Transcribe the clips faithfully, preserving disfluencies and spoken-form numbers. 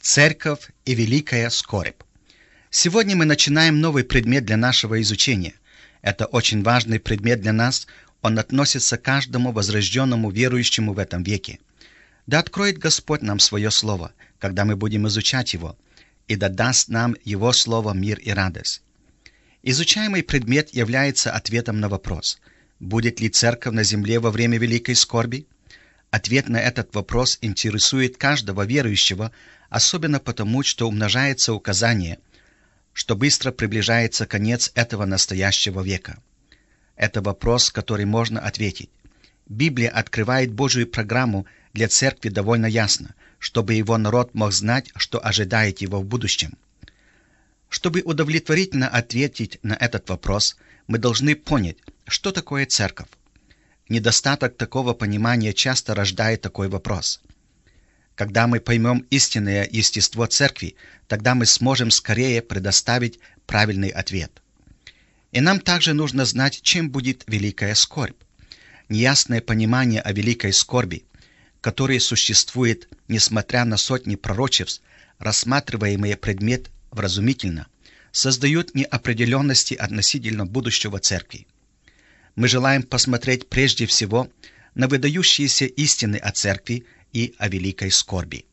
Церковь и великая скорбь. Сегодня мы начинаем новый предмет для нашего изучения. Это очень важный предмет для нас. Он относится к каждому возрожденному верующему в этом веке. Да откроет Господь нам свое Слово, когда мы будем изучать его, и да даст нам Его Слово мир и радость. Изучаемый предмет является ответом на вопрос: будет ли церковь на земле во время великой скорби? Ответ на этот вопрос интересует каждого верующего, особенно потому, что умножается указание, что быстро приближается конец этого настоящего века. Это вопрос, который можно ответить. Библия открывает Божию программу для церкви довольно ясно, чтобы его народ мог знать, что ожидает его в будущем. Чтобы удовлетворительно ответить на этот вопрос, мы должны понять, что такое церковь. Недостаток такого понимания часто рождает такой вопрос. Когда мы поймем истинное естество церкви, тогда мы сможем скорее предоставить правильный ответ. И нам также нужно знать, чем будет великая скорбь. Неясное понимание о великой скорби, которое существует, несмотря на сотни пророчеств, рассматриваемый предмет вразумительно, создают неопределенности относительно будущего церкви. Мы желаем посмотреть прежде всего на выдающиеся истины о церкви и о великой скорби.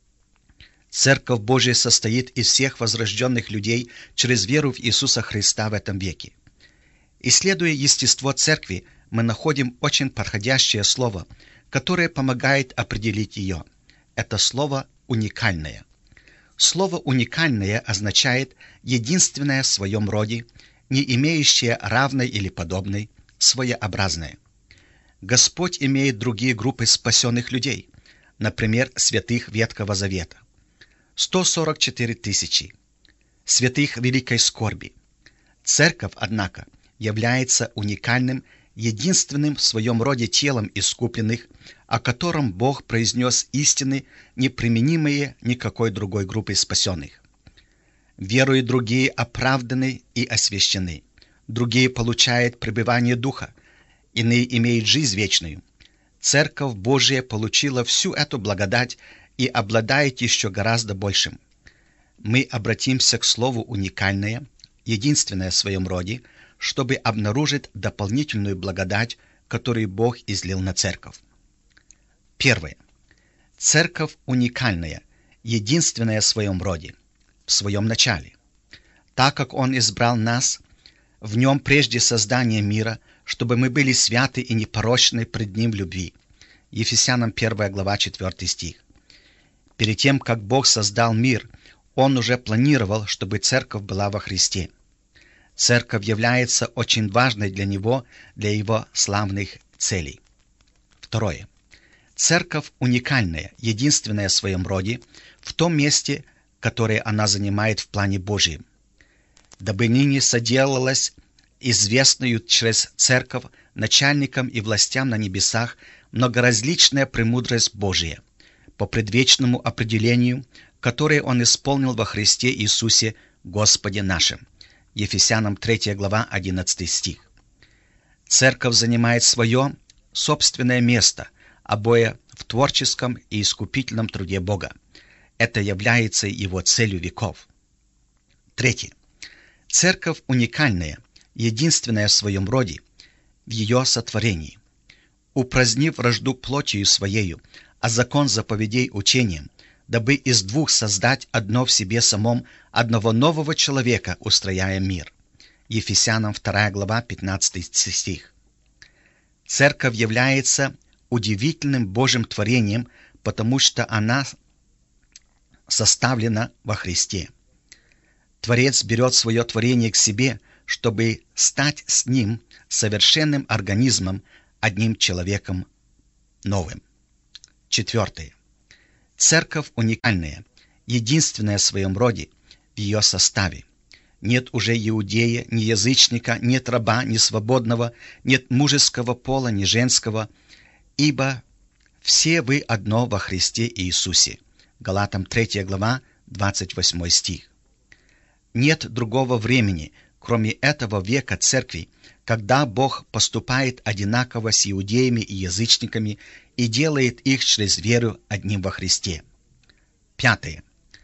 Церковь Божия состоит из всех возрожденных людей через веру в Иисуса Христа в этом веке. Исследуя естество церкви, мы находим очень подходящее слово, которое помогает определить ее. Это слово «уникальное». Слово «уникальное» означает «единственное в своем роде», не имеющее равной или подобной, своеобразное. Господь имеет другие группы спасенных людей, например, святых Ветхого Завета. сто сорок четыре тысячи. Святых великой скорби. Церковь, однако, является уникальным, единственным в своем роде телом искупленных, о котором Бог произнес истины, неприменимые никакой другой группе спасенных. Веруя другие оправданы и освящены. Другие получают пребывание Духа, иные имеют жизнь вечную. Церковь Божия получила всю эту благодать и обладает еще гораздо большим. Мы обратимся к слову «уникальное», единственное в своем роде, чтобы обнаружить дополнительную благодать, которую Бог излил на церковь. Первое. Церковь уникальная, единственная в своем роде, в своем начале. Так как Он избрал нас в Нем прежде создания мира, чтобы мы были святы и непорочны пред Ним в любви. Ефесянам первая глава, четвёртый стих. Перед тем, как Бог создал мир, Он уже планировал, чтобы церковь была во Христе. Церковь является очень важной для Него, для Его славных целей. Второе. Церковь уникальная, единственная в своем роде, в том месте, которое она занимает в плане Божьем. Дабы ныне соделалась известную через церковь начальникам и властям на небесах многоразличная премудрость Божия, по предвечному определению, которое Он исполнил во Христе Иисусе Господе нашим. Ефесянам третья глава, одиннадцатый стих. Церковь занимает свое собственное место, обоя в творческом и искупительном труде Бога. Это является Его целью веков. Третье. Церковь уникальная, единственная в своем роде, в ее сотворении. Упразднив вражду плотью своею, а закон заповедей учением, дабы из двух создать одно в себе самом, одного нового человека, устрояя мир. Ефесянам вторая глава, пятнадцатый стих. Церковь является удивительным Божьим творением, потому что она составлена во Христе. Творец берет свое творение к себе, чтобы стать с ним совершенным организмом, одним человеком новым. Четвертое. Церковь уникальная, единственная в своем роде, в ее составе. Нет уже иудея, ни язычника, нет раба, ни свободного, нет мужеского пола, ни женского, ибо все вы одно во Христе Иисусе. Галатам третья глава, двадцать восьмой стих. Нет другого времени, кроме этого века церкви, когда Бог поступает одинаково с иудеями и язычниками и делает их через веру одним во Христе. Пятое.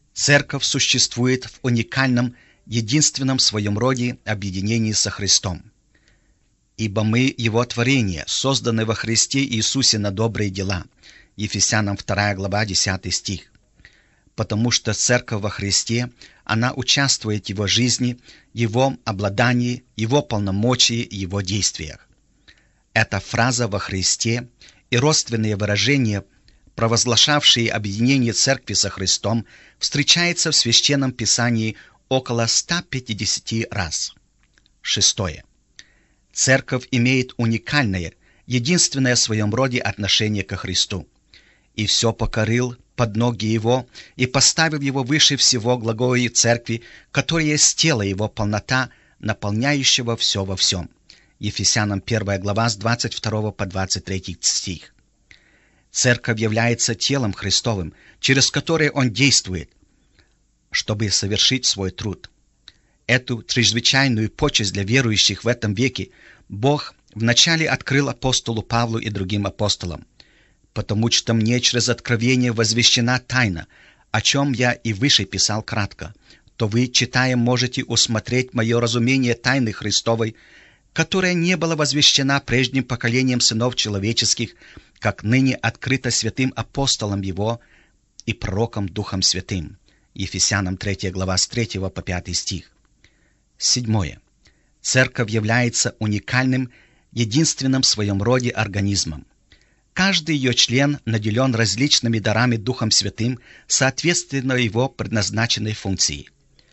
Церковь существует в уникальном, единственном в своем роде объединении со Христом. Ибо мы Его творение, созданы во Христе Иисусе на добрые дела. Ефесянам вторая глава, десятый стих. Потому что Церковь во Христе, она участвует в Его жизни, Его обладании, Его полномочии, Его действиях. Эта фраза «во Христе» и родственные выражения, провозглашавшие объединение Церкви со Христом, встречается в Священном Писании около ста пятидесяти раз. Шестое. Церковь имеет уникальное, единственное в своем роде отношение ко Христу. «И все покорил под ноги Его, и поставив Его выше всего глагола Церкви, которая есть тело Его, полнота, наполняющего все во всем». Ефесянам первая глава с двадцать второго по двадцать третий стих. Церковь является телом Христовым, через которое Он действует, чтобы совершить свой труд. Эту чрезвычайную почесть для верующих в этом веке Бог вначале открыл апостолу Павлу и другим апостолам, потому что мне через откровение возвещена тайна, о чем я и выше писал кратко, то вы, читая, можете усмотреть мое разумение тайны Христовой, которая не была возвещена прежним поколением сынов человеческих, как ныне открыто святым апостолам Его и пророкам Духом Святым. Ефесянам третья глава с третьего по пятый стих. Седьмое. Церковь является уникальным, единственным в своем роде организмом. Каждый ее член наделен различными дарами Духом Святым, соответственно его предназначенной функции.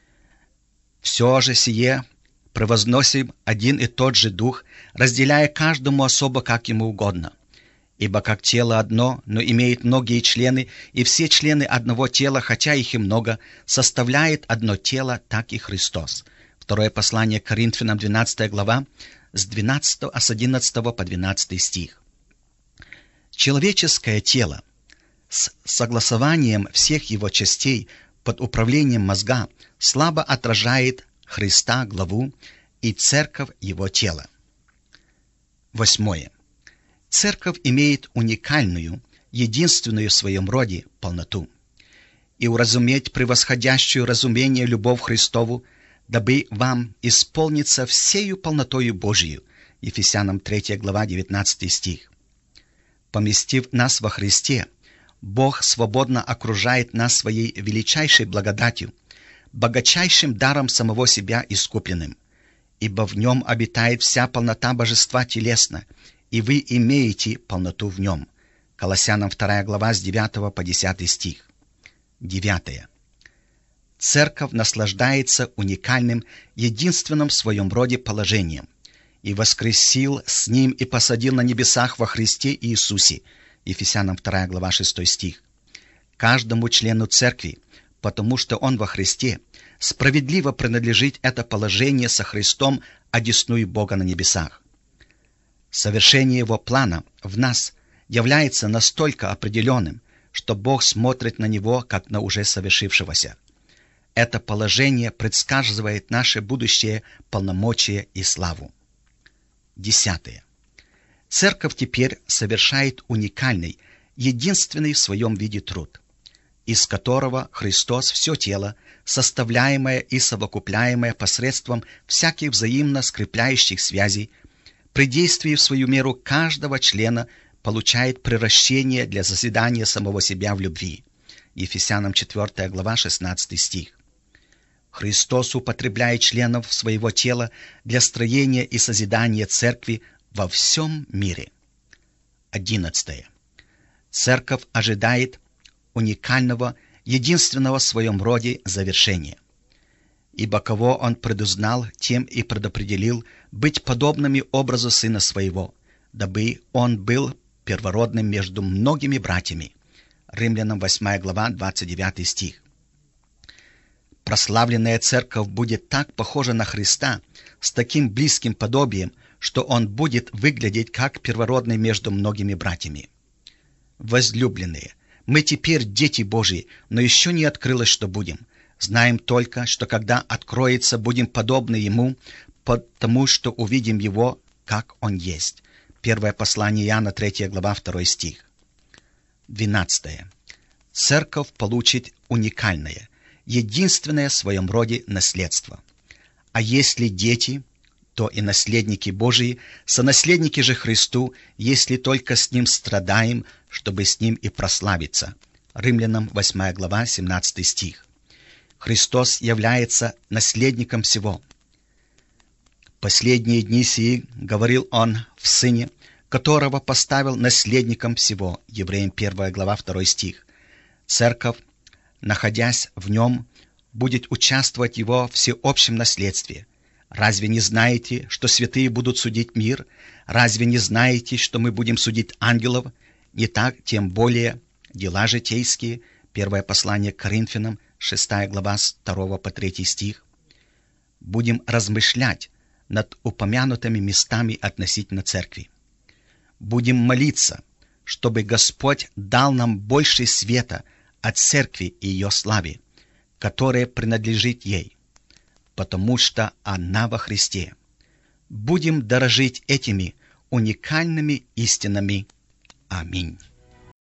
Все же сие превозносим один и тот же Дух, разделяя каждому особо, как ему угодно. Ибо как тело одно, но имеет многие члены, и все члены одного тела, хотя их и много, составляет одно тело, так и Христос. Второе послание к Коринфянам, двенадцатая глава, с двенадцатого, а с одиннадцатого по двенадцатый стих. Человеческое тело с согласованием всех его частей под управлением мозга слабо отражает Христа, главу, и церковь его тело. Восьмое. Церковь имеет уникальную, единственную в своем роде полноту. И уразуметь превосходящую разумение любовь Христову, дабы вам исполниться всею полнотою Божию. Ефесянам третья глава, девятнадцатый стих. Поместив нас во Христе, Бог свободно окружает нас своей величайшей благодатью, богачайшим даром самого себя искупленным, ибо в нем обитает вся полнота божества телесно, и вы имеете полноту в нем. Колоссянам вторая глава с девятого по десятый стих. Девятое. Церковь наслаждается уникальным, единственным в своем роде положением, и воскресил с Ним и посадил на небесах во Христе Иисусе. Ефесянам вторая глава шестой стих. Каждому члену церкви, потому что он во Христе, справедливо принадлежит это положение со Христом, одесную Бога на небесах. Совершение Его плана в нас является настолько определенным, что Бог смотрит на него, как на уже совершившегося. Это положение предсказывает наше будущее полномочие и славу. Десятое. Церковь теперь совершает уникальный, единственный в своем виде труд, из которого Христос все тело, составляемое и совокупляемое посредством всяких взаимно скрепляющих связей, при действии в свою меру каждого члена получает приращение для созидания самого себя в любви. Ефесянам четвёртая глава, шестнадцатый стих. Христос употребляет членов своего тела для строения и созидания церкви во всем мире. Одиннадцатое. Церковь ожидает уникального, единственного в своем роде завершения. Ибо кого Он предузнал, тем и предопределил быть подобными образу Сына Своего, дабы Он был первородным между многими братьями. Римлянам восьмая глава, двадцать девятый стих. Прославленная церковь будет так похожа на Христа, с таким близким подобием, что Он будет выглядеть как первородный между многими братьями. Возлюбленные, мы теперь дети Божьи, но еще не открылось, что будем. Знаем только, что когда откроется, будем подобны Ему, потому что увидим Его, как Он есть. Первое послание Иоанна, третья глава, второй стих. Двенадцатое. Церковь получит уникальное, единственное в своем роде наследство. А если дети, то и наследники Божии, сонаследники же Христу, если только с Ним страдаем, чтобы с Ним и прославиться. Римлянам восьмая глава, семнадцатый стих. Христос является наследником всего. Последние дни сии, говорил Он в Сыне, которого поставил наследником всего. Евреям первая глава, второй стих. Церковь, находясь в Нем, будет участвовать в Его всеобщем наследстве. Разве не знаете, что святые будут судить мир? Разве не знаете, что мы будем судить ангелов? Не так, тем более дела житейские. Первое послание к Коринфянам, шестая глава, с второго по третий стих. Будем размышлять над упомянутыми местами относительно церкви. Будем молиться, чтобы Господь дал нам больше света о церкви и ее славе, которая принадлежит ей, потому что она во Христе. Будем дорожить этими уникальными истинами. Аминь.